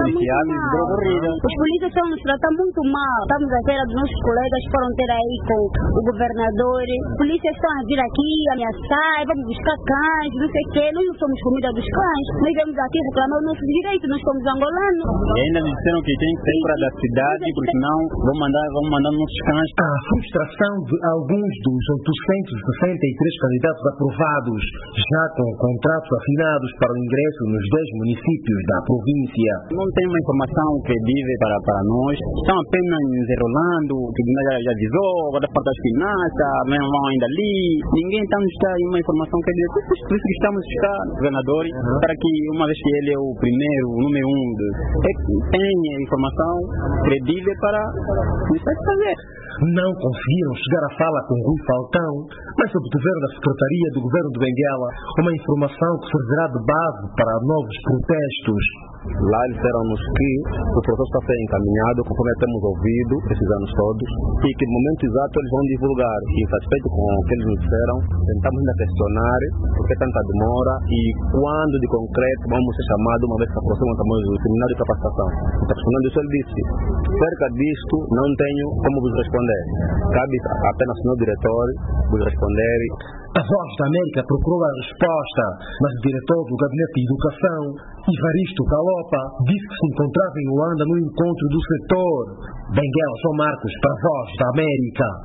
policiais de droga horrível. Os polícias estão nos tratando muito mal. Estamos à espera dos nossos colegas que foram ter aí com o governador. Os polícias estão a vir aqui ameaçar, vamos buscar cães, não sei o quê. Nós não somos comida dos cães. Nós viemos aqui reclamar os nossos direitos, nós somos angolanos. E ainda nos disseram que tem que sair fora da cidade, porque senão vão mandar nossos cães. A frustração de alguns dos 863 candidatos aprovados, já com contratos assinados para o ingresso nos 10 municípios da província. Não tem uma informação credível para nós. Estão apenas nos enrolando, o tribunal já avisou, da parte das finanças, mesmo vão ainda ali. Ninguém está nos dando uma informação credível. Por isso que estamos a buscar governadores, para que, uma vez que ele é o primeiro, o número 1, tenha informação credível para nos fazer. Não conseguiram chegar à fala com Rui Falcão, mas obtiveram da Secretaria do Governo de Benguela uma informação que servirá de base para novos protestos. Lá eles disseram-nos que o processo está sendo encaminhado, conforme temos ouvido esses anos todos, e que no momento exato eles vão divulgar. E satisfeito com o que eles nos disseram, tentamos ainda questionar por que tanta demora e quando de concreto vamos ser chamados, uma vez que aproximam também o seminário de capacitação. Está respondendo isso, ele disse: cerca disto não tenho como vos responder. Cabe apenas ao senhor diretor vos responder. A Voz da América procurou a resposta, mas o diretor do Gabinete de Educação, Ivaristo Calopa, disse que se encontrava em Luanda no encontro do setor. Benguela João Marcos, para a Voz da América.